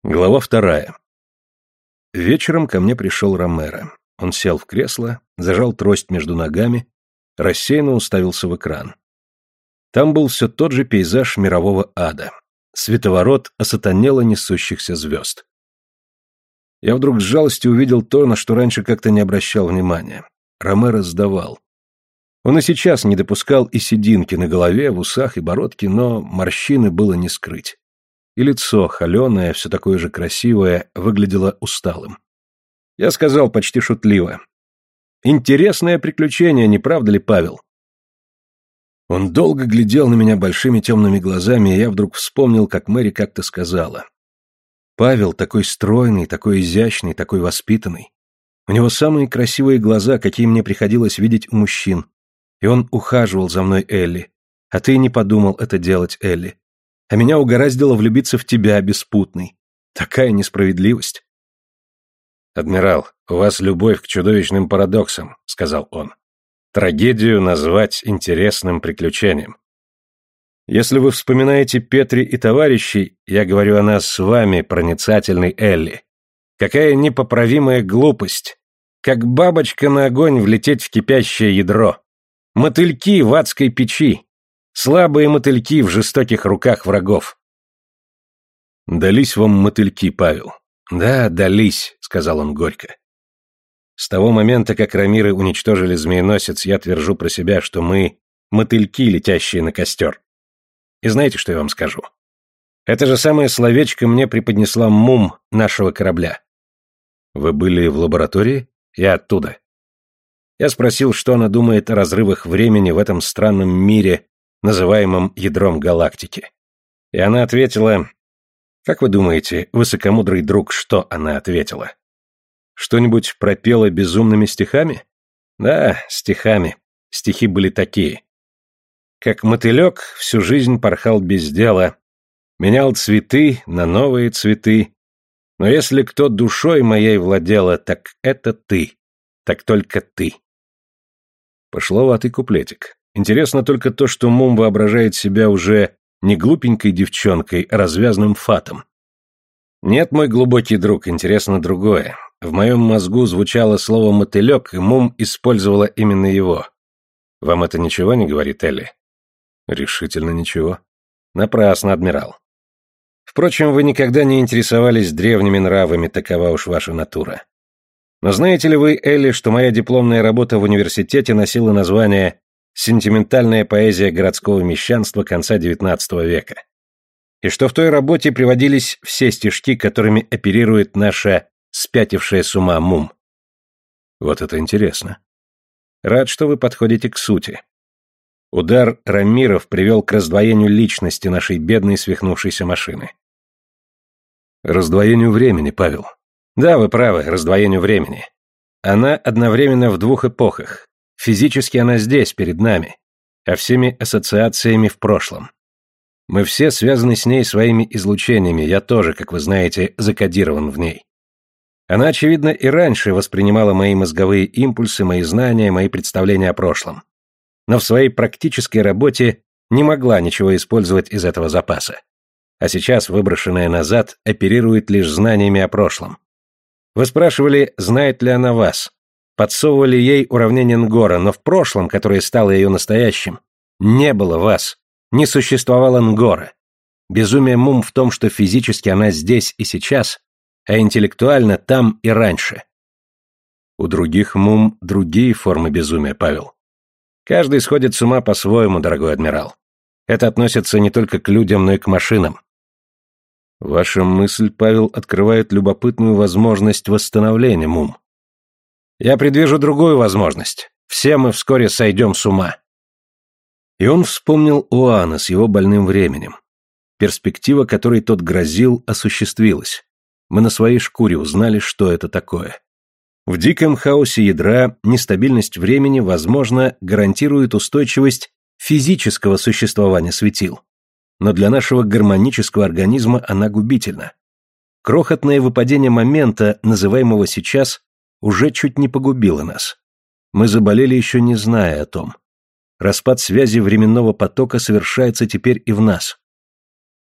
Глава 2. Вечером ко мне пришел Ромеро. Он сел в кресло, зажал трость между ногами, рассеянно уставился в экран. Там был все тот же пейзаж мирового ада. Световорот осатанело несущихся звезд. Я вдруг с жалостью увидел то, на что раньше как-то не обращал внимания. Ромеро сдавал. Он и сейчас не допускал и сединки на голове, в усах и бородке, но морщины было не скрыть. И лицо, холеное, все такое же красивое, выглядело усталым. Я сказал почти шутливо: «Интересное приключение, не правда ли, Павел?» Он долго глядел на меня большими темными глазами, и я вдруг вспомнил, как Мэри как-то сказала: «Павел такой стройный, такой изящный, такой воспитанный. У него самые красивые глаза, какие мне приходилось видеть у мужчин. И он ухаживал за мной, Элли. А ты не подумал это делать, Элли. А меня угораздило влюбиться в тебя, беспутный. Такая несправедливость». «Адмирал, у вас любовь к чудовищным парадоксам», — сказал он. «Трагедию назвать интересным приключением. Если вы вспоминаете Петри и товарищей, я говорю о нас с вами, проницательный Элли. Какая непоправимая глупость! Как бабочка на огонь влететь в кипящее ядро. Мотыльки в адской печи. Слабые мотыльки в жестоких руках врагов». «Дались вам мотыльки, Павел». «Да, дались», — сказал он горько. «С того момента, как рамиры уничтожили змееносец, я твержу про себя, что мы — мотыльки, летящие на костер. И знаете, что я вам скажу? Это же самое словечко мне преподнесла Мум нашего корабля». «Вы были в лаборатории?» «Я оттуда». Я спросил, что она думает о разрывах времени в этом странном мире, называемом ядром галактики. И она ответила... Как вы думаете, высокомудрый друг, что она ответила? Что-нибудь пропела безумными стихами? Да, стихами. Стихи были такие. Как мотылек всю жизнь порхал без дела, менял цветы на новые цветы. Но если кто душой моей владела, так это ты. Так только ты. Пошловатый куплетик. Интересно только то, что Мум воображает себя уже не глупенькой девчонкой, а развязным фатом. Нет, мой глубокий друг, интересно другое. В моем мозгу звучало слово «мотылек», и Мум использовала именно его. Вам это ничего не говорит, Элли? Решительно ничего. Напрасно, адмирал. Впрочем, вы никогда не интересовались древними нравами, такова уж ваша натура. Но знаете ли вы, Элли, что моя дипломная работа в университете носила название «Сентиментальная поэзия городского мещанства конца XIX века». И что в той работе приводились все стишки, которыми оперирует наша спятившая с ума Мум. Вот это интересно. Рад, что вы подходите к сути. Удар рамиров привел к раздвоению личности нашей бедной свихнувшейся машины. Раздвоению времени, Павел. Да, вы правы, раздвоению времени. Она одновременно в двух эпохах. Физически она здесь, перед нами, а всеми ассоциациями в прошлом. Мы все связаны с ней своими излучениями, я тоже, как вы знаете, закодирован в ней. Она, очевидно, и раньше воспринимала мои мозговые импульсы, мои знания, мои представления о прошлом. Но в своей практической работе не могла ничего использовать из этого запаса. А сейчас, выброшенная назад, оперирует лишь знаниями о прошлом. Вы спрашивали, знает ли она вас? Подсовывали ей уравнение Нгора, но в прошлом, которое стало ее настоящим, не было вас, не существовало Нгора. Безумие Мум в том, что физически она здесь и сейчас, а интеллектуально там и раньше. У других Мум другие формы безумия, Павел. Каждый сходит с ума по-своему, дорогой адмирал. Это относится не только к людям, но и к машинам. Ваша мысль, Павел, открывает любопытную возможность восстановления Мум. Я предвижу другую возможность. Все мы вскоре сойдем с ума. И он вспомнил Оана с его больным временем. Перспектива, которой тот грозил, осуществилась. Мы на своей шкуре узнали, что это такое. В диком хаосе ядра нестабильность времени, возможно, гарантирует устойчивость физического существования светил. Но для нашего гармонического организма она губительна. Крохотное выпадение момента, называемого сейчас, уже чуть не погубило нас. Мы заболели, еще не зная о том. Распад связи временного потока совершается теперь и в нас.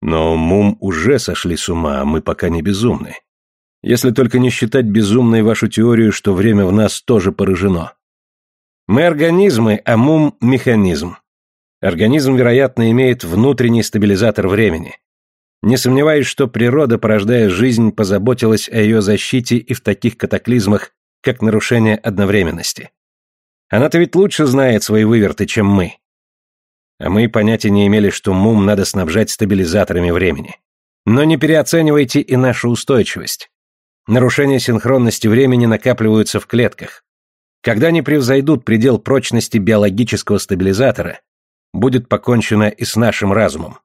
Но Мум уже сошли с ума, а мы пока не безумны. Если только не считать безумной вашу теорию, что время в нас тоже поражено. Мы организмы, а Мум – механизм. Организм, вероятно, имеет внутренний стабилизатор времени. Не сомневаюсь, что природа, порождая жизнь, позаботилась о ее защите и в таких катаклизмах, как нарушение одновременности. Она-то ведь лучше знает свои выверты, чем мы. А мы понятия не имели, что Мум надо снабжать стабилизаторами времени. Но не переоценивайте и нашу устойчивость. Нарушения синхронности времени накапливаются в клетках. Когда они превзойдут предел прочности биологического стабилизатора, будет покончено и с нашим разумом.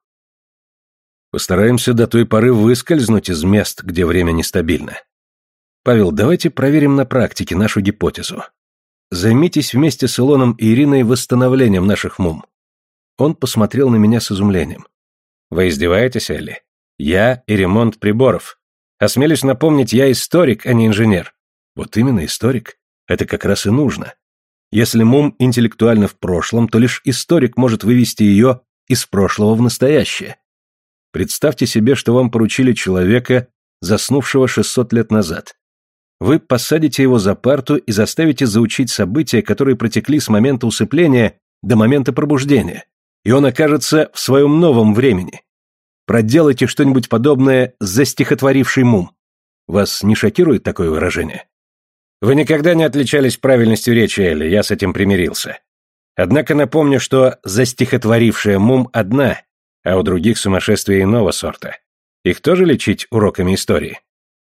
Постараемся до той поры выскользнуть из мест, где время нестабильно. Павел, давайте проверим на практике нашу гипотезу. Займитесь вместе с Илоном и Ириной восстановлением наших Мум. Он посмотрел на меня с изумлением. Вы издеваетесь, Элли? Я и ремонт приборов. Осмелюсь напомнить, я историк, а не инженер. Вот именно историк. Это как раз и нужно. Если Мум интеллектуально в прошлом, то лишь историк может вывести ее из прошлого в настоящее. Представьте себе, что вам поручили человека, заснувшего 600 лет назад. Вы посадите его за парту и заставите заучить события, которые протекли с момента усыпления до момента пробуждения, и он окажется в своем новом времени. Проделайте что-нибудь подобное с застихотворивший Мум. Вас не шокирует такое выражение? Вы никогда не отличались правильностью речи, Элли, я с этим примирился. Однако напомню, что застихотворившая Мум одна, а у других сумасшествие иного сорта. Их тоже лечить уроками истории?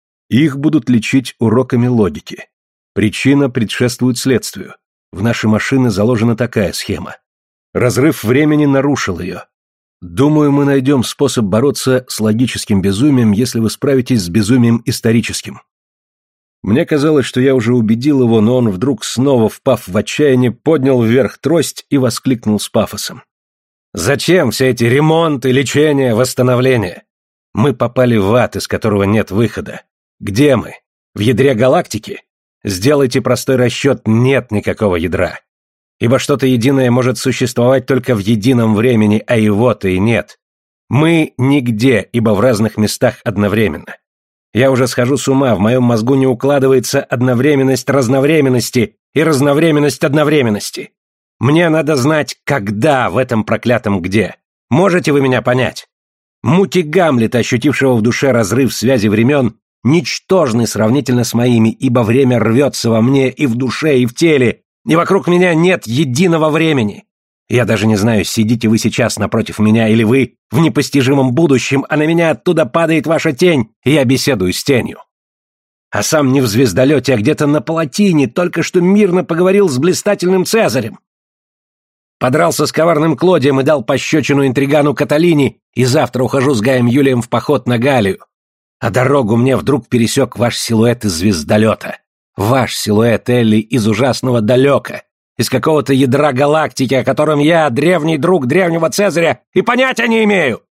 Их будут лечить уроками логики. Причина предшествует следствию. В наши машины заложена такая схема. Разрыв времени нарушил ее. Думаю, мы найдем способ бороться с логическим безумием, если вы справитесь с безумием историческим. Мне казалось, что я уже убедил его, но он вдруг, снова впав в отчаяние, поднял вверх трость и воскликнул с пафосом. Зачем все эти ремонты, лечения, восстановления? Мы попали в ад, из которого нет выхода. Где мы? В ядре галактики? Сделайте простой расчет, нет никакого ядра. Ибо что-то единое может существовать только в едином времени, а его-то и нет. Мы нигде, ибо в разных местах одновременно. Я уже схожу с ума, в моем мозгу не укладывается одновременность разновременности и разновременность одновременности. Мне надо знать, когда в этом проклятом где. Можете вы меня понять? Муки Гамлета, ощутившего в душе разрыв связи времен, ничтожны сравнительно с моими, ибо время рвется во мне и в душе, и в теле, и вокруг меня нет единого времени. Я даже не знаю, сидите вы сейчас напротив меня, или вы в непостижимом будущем, а на меня оттуда падает ваша тень, и я беседую с тенью. А сам не в звездолете, а где-то на Палатине, только что мирно поговорил с блистательным Цезарем. Подрался с коварным Клодием и дал пощечину интригану Каталине, и завтра ухожу с Гаем Юлием в поход на Галлию. А дорогу мне вдруг пересек ваш силуэт из звездолета. Ваш силуэт, Элли, из ужасного далека. Из какого-то ядра галактики, о котором я, древний друг древнего Цезаря, и понятия не имею!»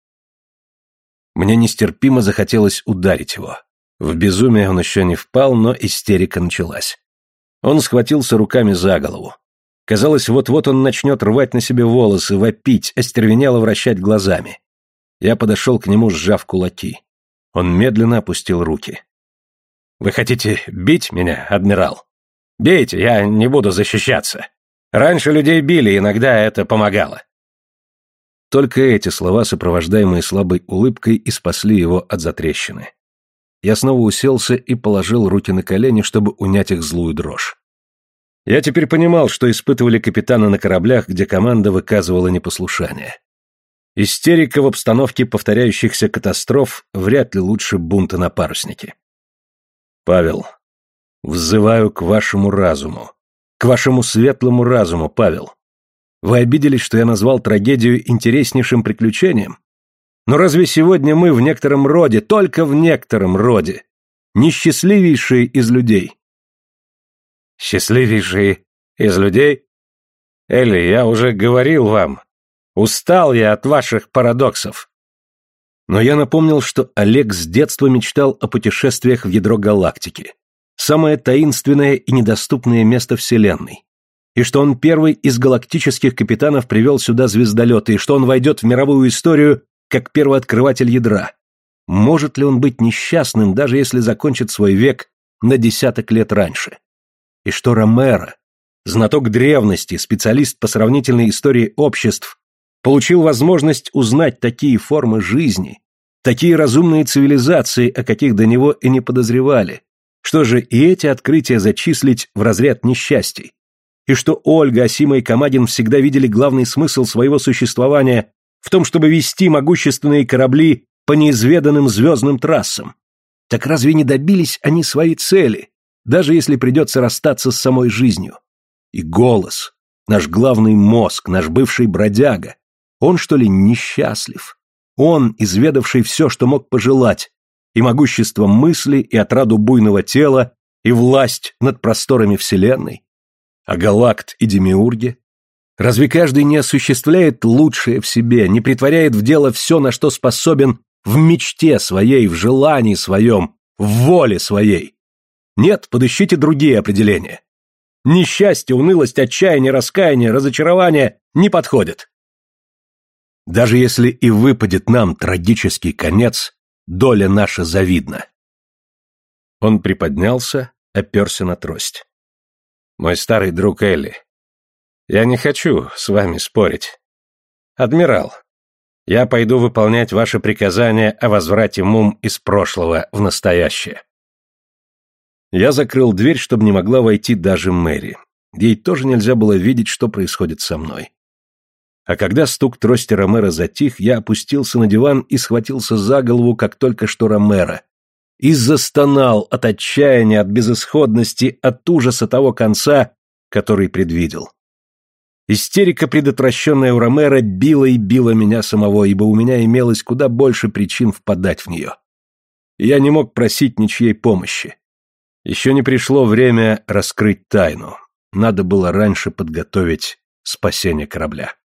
Мне нестерпимо захотелось ударить его. В безумие он еще не впал, но истерика началась. Он схватился руками за голову. Казалось, вот-вот он начнет рвать на себе волосы, вопить, остервенело вращать глазами. Я подошел к нему, сжав кулаки. Он медленно опустил руки. «Вы хотите бить меня, адмирал? Бейте, я не буду защищаться. Раньше людей били, иногда это помогало». Только эти слова, сопровождаемые слабой улыбкой, и спасли его от затрещины. Я снова уселся и положил руки на колени, чтобы унять их злую дрожь. Я теперь понимал, что испытывали капитаны на кораблях, где команда выказывала непослушание. Истерика в обстановке повторяющихся катастроф вряд ли лучше бунта на паруснике. «Павел, взываю к вашему разуму. К вашему светлому разуму, Павел. Вы обиделись, что я назвал трагедию интереснейшим приключением? Но разве сегодня мы в некотором роде, только в некотором роде, несчастливейшие из людей?» «Счастливейшие из людей? Элли, я уже говорил вам, устал я от ваших парадоксов». Но я напомнил, что Олег с детства мечтал о путешествиях в ядро галактики, самое таинственное и недоступное место Вселенной, и что он первый из галактических капитанов привел сюда звездолеты, и что он войдет в мировую историю как первооткрыватель ядра. Может ли он быть несчастным, даже если закончит свой век на десяток лет раньше? И что Ромеро, знаток древности, специалист по сравнительной истории обществ, получил возможность узнать такие формы жизни, такие разумные цивилизации, о каких до него и не подозревали? Что же, и эти открытия зачислить в разряд несчастий? И что Ольга, Асима и Камадин всегда видели главный смысл своего существования в том, чтобы вести могущественные корабли по неизведанным звездным трассам? Так разве не добились они своей цели, даже если придется расстаться с самой жизнью? И голос, наш главный мозг, наш бывший бродяга, он, что ли, несчастлив? Он, изведавший все, что мог пожелать, и могущество мысли, и отраду буйного тела, и власть над просторами вселенной? А галакт и демиурги? Разве каждый не осуществляет лучшее в себе, не претворяет в дело все, на что способен, в мечте своей, в желании своем, в воле своей? Нет, подыщите другие определения. Несчастье, унылость, отчаяние, раскаяние, разочарование не подходят. Даже если и выпадет нам трагический конец, доля наша завидна. Он приподнялся, оперся на трость. Мой старый друг Элли, я не хочу с вами спорить. Адмирал, я пойду выполнять ваши приказания о возврате мум из прошлого в настоящее. Я закрыл дверь, чтобы не могла войти даже Мэри. Ей тоже нельзя было видеть, что происходит со мной. А когда стук трости Ромеро затих, я опустился на диван и схватился за голову, как только что Ромеро, и застонал от отчаяния, от безысходности, от ужаса того конца, который предвидел. Истерика, предотвращенная у Ромеро, била и била меня самого, ибо у меня имелось куда больше причин впадать в нее. Я не мог просить ничьей помощи. Еще не пришло время раскрыть тайну. Надо было раньше подготовить спасение корабля.